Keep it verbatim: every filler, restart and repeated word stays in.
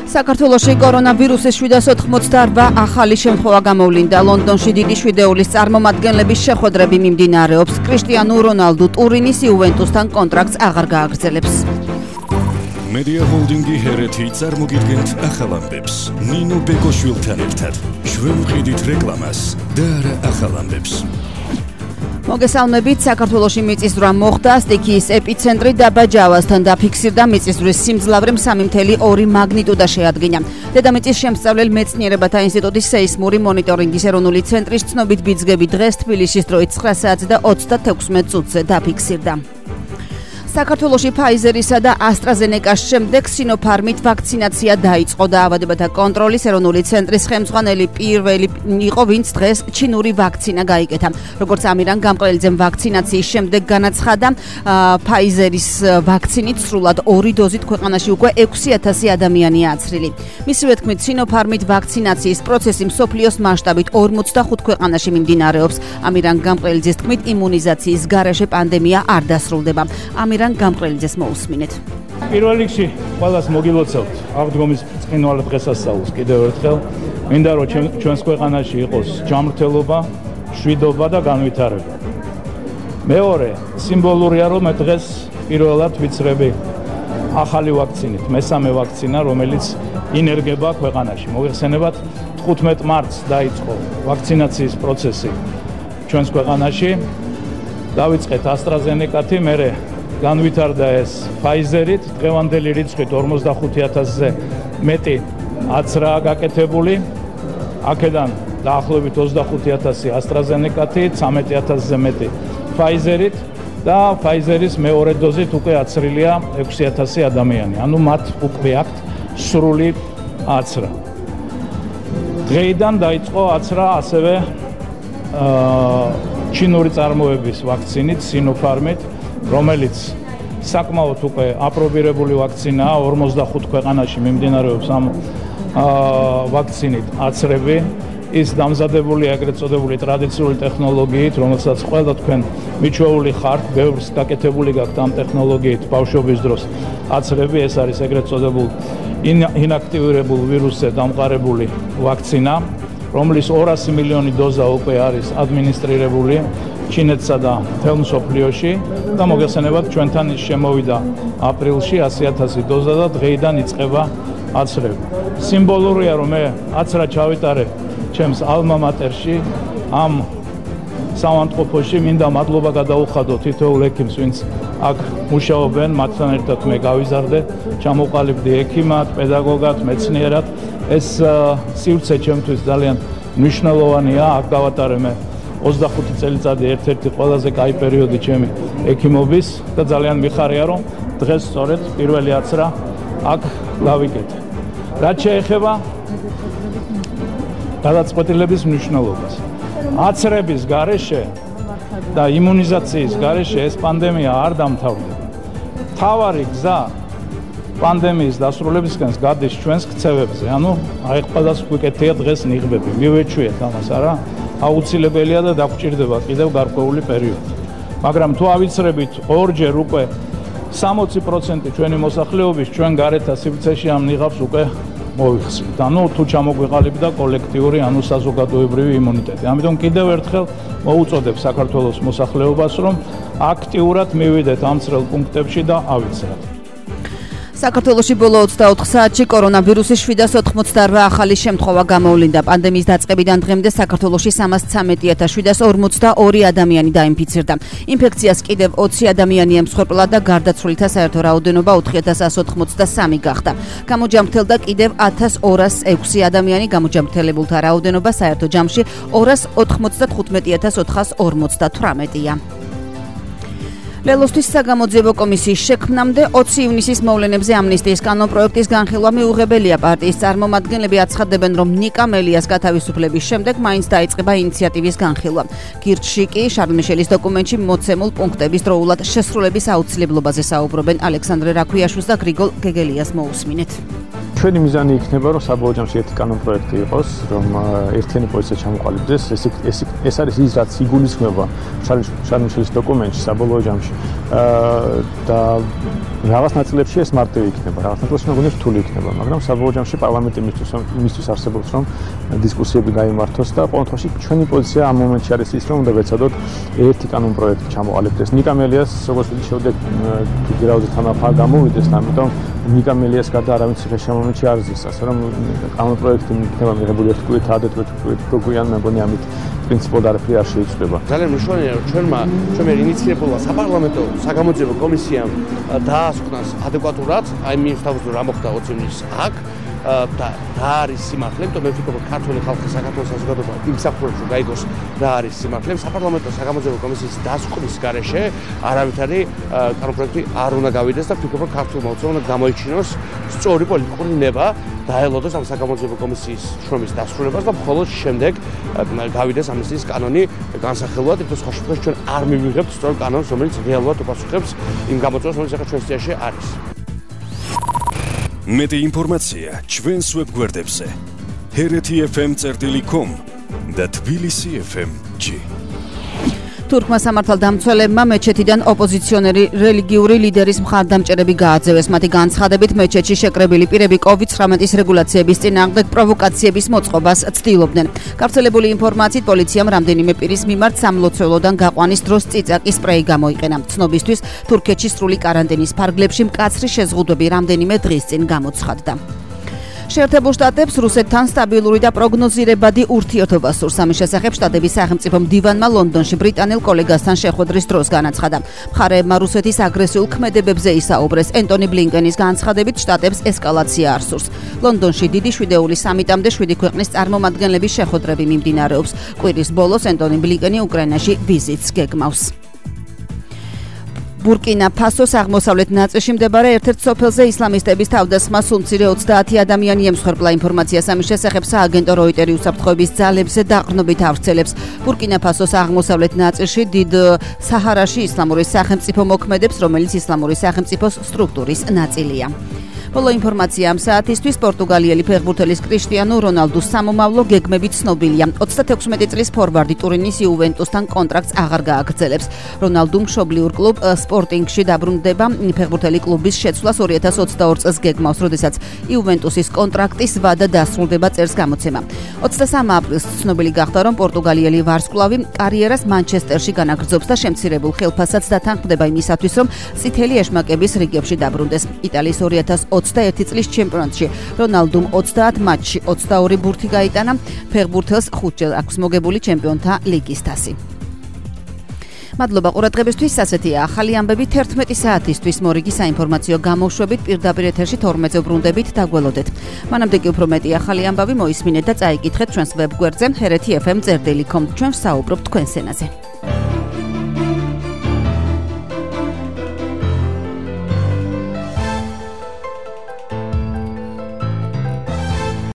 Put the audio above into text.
საქართველოში კორონავირუსის შვიდას ოთხმოცდაორბა ახალი შემთხვევა გამოვლინდა. ლონდონში დიდი შვიდეულის წარმომადგენლების შეხვედრები მიმდინარეობს. კრისტიანო რონალდუ ტურინის იუვენტუსთან კონტრაქტს აღარ გააგრძელებს. Media Holdingi ჰერეთი წარმოგიდგენთ ახალ ამბებს. ნინო ბეკოშვილთან ერთად შევმხედით რეკლამას და არა ახალ ამბებს. მოგესალმებით, საქართველოში მიწისძვრა მოხდა, სტიქიის ეპიცენტრი დაბა ჯავასთან დაფიქსირდა, მიწისძვრის სიმძლავრე სამი ფاصლე ორი მაგნიტუდა შეადგინა. დედამიწის შემსწავლელ მეცნიერებათა ინსტიტუტის სეისმური მონიტორინგის ეროვნული ცენტრის ცნობით ბიძგები დღეს თბილისის დროით ცხრა საათზე და ოცდათექვსმეტ წუთზე დაფიქსირდა. საქართველოში ფაიზერისა და ასტრაზენეკას შემდეგ სინოფარმით ვაქცინაცია დაიწყო. დაავადებათა კონტროლის ეროვნული ცენტრის ხელმძღვანელი პირველი იყო, ვინც დღეს ჩინური ვაქცინა გაიკეთა. როგორც ამირან გამყრელიძემ ვაქცინაციის შემდეგ განაცხადა, ფაიზერის ვაქცინით სრულად ორი დოზით ქვეყანაში უკვე ექვსი ათასი ადამიანია აცრილი. მისივე თქმით, სინოფარმით ვაქცინაციის პროცესი მსოფლიოს მასშტაბით ორმოცდახუთ ქვეყანაში მიმდინარეობს. ამირან გამყრელიძის თქმით, იმუნიზაციის გარეშე პანდემია არ დასრულდება. ამირან გამყრელიძეს მოусმინეთ. პირველ რიგში ყველას მოგილოცავთ აღდგომის ბრწყინვალე დღესასწაულს კიდევ ერთხელ. მინდა რომ ჩვენს ქვეყანაში იყოს ჯანმრთელობა, მშვიდობა და განვითარება. მეორე, სიმბოლურია რომ დღეს პირველად ვიცრები ახალი ვაქცინით, მესამე ვაქცინა, რომელიც ინერგება ქვეყანაში. მოგეხსენებათ, თხუთმეტ მარტს დაიწყო ვაქცინაციის პროცესი ჩვენს ქვეყანაში. დავიწყეთ ასტრაზენეკათი, მერე განვითარდა ეს ფაიზერით, დღევანდელი რიცხვით ორმოცდახუთი ათასზე მეტი აცრაა გაკეთებული. აქედან დაახლოებით ოცდახუთი ათასი ასტრაზენეკათი, ცამეტი ათასზე მეტი ფაიზერით და ფაიზერის მეორე დოზით უკვე აცრილია ექვსი ათასი ადამიანი. ანუ მათ უკვე აქვთ სრული აცრა. დღეიდან დაიწყო აცრა ასევე ჩინური წარმოების ვაქცინით, სინოფარმით, რომელიც საკმაოდ უკვე აპრობირებული ვაქცინაა. ორმოცდახუთ ქვეყანაში მიმდინარეობს ამ ვაქცინით აცრები. ის დამზადებულია ეგრეთ წოდებული ტრადიციული ტექნოლოგიით, რომელსაც ყველა თქვენ მიჩვეული ხართ, ბევრს გაკეთებული გაქვთ ამ ტექნოლოგიით ბავშვობის დროს აცრები. ეს არის ეგრეთ წოდებული ინაქტივირებულ ვირუსზე დამყარებული ვაქცინა, რომლის ორასი მილიონი დოზა უკვე არის ადმინისტრირებული ჩინეთსა და მთელ მსოფლიოში და მოგესალმებით ჩვენთან ის შემოვიდა აპრილში ასი ათასი დოზა და დღეიდან იწყება აცრები. სიმბოლურია რომ მე აცრა ჩავიტარებ ჩემს ალმა მატერში, ამ სამავთყოფოში. მინდა მადლობა გადაუხადო თითოეულ ექიმს, ვინც აქ მუშაობენ, მათთან ერთად მე გავიზარდე, ჩამოყალიბდი ექიმად, პედაგოგად, მეცნიერად. ეს სივრცე ჩემთვის ძალიან მნიშვნელოვანია. აქ გავატარე მე ოცდახუთი წელიწადი, ერთ-ერთი ყველაზე კაი პერიოდი ჩემი ექიმობის და ძალიან მიხარია რომ დღეს სწორედ პირველი აცრა აქ გავიკეთე. რაც შეეხება გადაწყვეტილების მნიშვნელობას, აცრების გარეშე და იმუნიზაციის გარეშე ეს პანდემია არ დამთავრდება. მთავარი გზა პანდემიის დასრულებისკენ გადის ჩვენს ქცევებზე. ანუ აი ყველას გვიკეთია დღეს ნიღბები. მივეჩვიეთ ამას, არა? აუცილებელია და დაგჭირდება კიდევ გარკვეული პერიოდი. მაგრამ თუ ავიცრებით ორჯერ უკვე სამოცი პროცენტი ჩვენი მოსახლეობის ჩვენ გარეთა სივრცეში ამ ნიღაბს უკვე მოიხსნით. ანუ თუ ჩამოგვიყალიბდა კოლექტიური, ანუ საზოგადოებრივი იმუნიტეტი. ამიტომ კიდევ ერთხელ მოუწოდებ საქართველოს მოსახლეობას, რომ აქტიურად მივიდეთ ამ წრელ პუნქტებში და ავიცრათ. საქართველოში ბოლო ოცდაოთხ საათში კორონავირუსის შვიდას ოთხმოცდაორბა ახალი შემთხვევა გამოვლინდა. პანდემიის დაწყებიდან დღემდე საქართველოში სამას ცამეტი ათას შვიდას ორმოცდაორი ადამიანი დაინფიცირდა. ინფექციას კიდევ ოცი ადამიანი ემსხვერპლა და გარდაცვლილთა საერთო რაოდენობა ოთხი ათას ასი ოცდასამი გახდა. გამოჯამრთელდა კიდევ ათას ორასი ექვსი ადამიანი, გამოჯამრთელებულთა რაოდენობა საერთო ჯამში ორას ოთხმოცდათხუთმეტი ათას ოთხას ორმოცდათვრამეტია. ლელოსთვის საგამოძიებო კომისიის შექმნამდე ოცი ივნისის მოვლენებზე ამნისტიის კანონპროექტის განხილვა მიუღებელია. პარტიის წარმომადგენლები აცხადებენ, რომ ნიკა მელიას გათავისუფლების შემდეგ მაინც დაიწყება ინიციატივის განხილვა. გირჩში კი შარლ მიშელის დოკუმენტში მოცემულ პუნქტების დროულად შესრულების აუცილებლობაზე საუბრობენ. ალექსანდრე რაქვიაშვილს და გრიგოლ გეგელიას მოусმინეთ. ჩვენი მიზანი იქნება, რომ საბოლოო ჯამში ერთი კანონპროექტი იყოს, რომ ერთიანი პოზიცია ჩამოყალიბდეს. ეს ეს ეს არის ის, რაც იგულისხმება შარლ-მიშელის დოკუმენტში საბოლოო ჯამში და რაღაც ნაწილებში ეს მარტივი იქნება, რაღაც ნაწილებში მეგონი რთული იქნება, მაგრამ საბოლოო ჯამში პარლამენტი მისთვის მისთვის არსებობს რომ დისკუსიები გაიმართოს და ყოველ შემთხვევაში ჩვენი პოზიცია ამ მომენტში არის ის, რომ უნდა ვეცადოთ ერთი კანონ პროექტი ჩამოყალიბდეს. ნიკა მელიას როგორც ვთქვი, შეუძლია გირაუზე თანაფა გამოვიდეს, ამიტომ ნიკა მელიას გარდა არავის ციხე შემომეჩი არ ზის, ასე რომ კანონ პროექტი იქნება მიღებული ერთ კვირით, ადრე პროგვიან მეგონი ამით პრინციპულად არაფერი არ შეიცვლება. ძალიან მნიშვნელოვანია რომ ჩვენმა ჩვენ ინიციირებულმა საპარლამენტო საგამოძიებო კომისიამ დაასკვნას ადეკვატურად, აი მიუხედავად რა მოხდა ოცი ივნის აქ და რა არის სიმართლე, იმიტომ მე ვფიქრობ, რომ ქართული ხალხის საქართველოს საზოგადოება იმსახურებს, რომ გაიგოს რა არის სიმართლე. საპარლამენტო საგამოძიებო კომისიის დასკვნის გარეშე არავითარი კანონპროექტი არ უნდა გავიდეს და ვფიქრობ, რომ ქართულმა უცხოელმა უნდა გამოიჩინოს სწორი პოლიტიკური ნება დაელოდოს ამ საგამოძიებო კომისიის შრომის დასრულებას და მხოლოდ შემდეგ გავიდეს ამის კანონი განსახილვად, იმიტომ სხვა შემთხვევაში ჩვენ არ მივიღებთ სწორ კანონს, რომელიც რეალურად უპასუხებს იმ გამოწვევას, რომელიც ახლა ჩვენს წინაშე არის. მეტი ინფორმაცია ჩვენს ვებგვერდებზე ჰერეთი ეფ ემ წერტილი კომ და თბილისი ეფ ემ ჯი. თურქმა სამართალდამცველებმა მეჩეთიდან ოპოზიციონერი რელიგიური ლიდერის მხარდამჭერები გააძევეს. მათი განცხადებით მეჩეთში შეკრებილი პირები კოვიდ ცხრამეტის რეგულაციების წინააღმდეგ პროვოკაციების მოწყობას ცდილობდნენ. გავრცელებული ინფორმაციით პოლიციამ რამდენიმე პირის მიმართ სამლოცველოდან გაყვანის დროს წიწაკის სპრეი გამოიყენა. ცნობისთვის თურქეთში სრული კარანტინის ფარგლებში მკაცრი შეზღუდვები რამდენიმე დღის წინ გამოცხადდა. შეერთებულ შტატებს რუსეთთან სტაბილური და პროგნოზირებადი ურთიერთობა სურს. ამის შესახებ შტატების სახელმწიფო მდივანმა ლონდონში ბრიტანელ კოლეგასთან შეხვედრის დროს განაცხადა. მხარეებმა რუსეთის აგრესიულ ქმედებებზე ისაუბრეს. ენტონი ბლინკენის განცხადებით შტატებს ესკალაცია არ სურს. ლონდონში დიდი შვიდეული სამიტამდე შვიდი ქვეყნის წარმომადგენლების შეხვედრები მიმდინარეობს. კვირის ბოლოს ენტონი ბლინკენი უკრაინაში ვიზიტს გეგმავს. ბურკინა ფასოს აღმოსავლეთ ნაწილში მდებარე ერთ-ერთ სოფელზე ისლამისტების თავდასხმა სულმცირე ოცდაათი ადამიანი ემსხვერპლა. ინფორმაციას ამის შესახებ სააგენტო როიტერი უსაფრთხოების ძალებზე დაყრდნობით ავრცელებს. ბურკინა ფასოს აღმოსავლეთ ნაწილში დიდ საჰარაში ისლამური სახელმწიფო მოქმედებს, რომელიც ისლამური სახელმწიფოს სტრუქტურის ნაწილია. ბოლო ინფორმაცია ამ საათისთვის პორტუგალიელი ფეხბურთელის კრიშტიანო რონალდუს სამომავლო გეგმებით ცნობილია. ოცდათექვსმეტი წლის ფორვარდი ტურინის იუვენტუსთან კონტრაქტს აღარ გააგრძელებს. რონალდუ მშობლიურ კლუბ სპორტინგში დაბრუნდება. ფეხბურთელი კლუბის შეცვლას ორი ათას ოცდაორ წელს გეგმავს, როდესაც იუვენტუსის კონტრაქტის ვადა დასრულდება, წერს გამოცემა. ოცდასამი აპრილს ცნობილი გახდა, რომ პორტუგალიელი ვარსკვლავი კარიერას მანჩესტერში განაგრძობს და შემცირებულ ხელფასსაც დათანხმდება იმისათვის, რომ წითელი ეშმაკების რიგებში დაბრუნდეს. იტალიის ორი ათას ოცდაერთი წლის ჩემპიონატში რონალდუმ ოცდაათ მატჩში ოცდაორი ბურთი გაიტანა. ფეხბურთელს ხუთჯერ აქვს მოგებული ჩემპიონთა ლიგის თასი. მადლობა ყურადღებისთვის. ასეთია ახალი ამბები თერთმეტი საათისთვის. მორიგი საინფორმაციო გამოშვებით პირდაპირ ეთერში თორმეტზე ბრუნდებით, დაგველოდეთ. მანამდე კი უფრო მეტი ახალი ამბავი მოისმინეთ და წაიკითხეთ ჩვენს ვებგვერდზე ჰერეთი ეფ ემ წერტილი კომ. ჩვენ ვსაუბრობთ თქვენს ენაზე.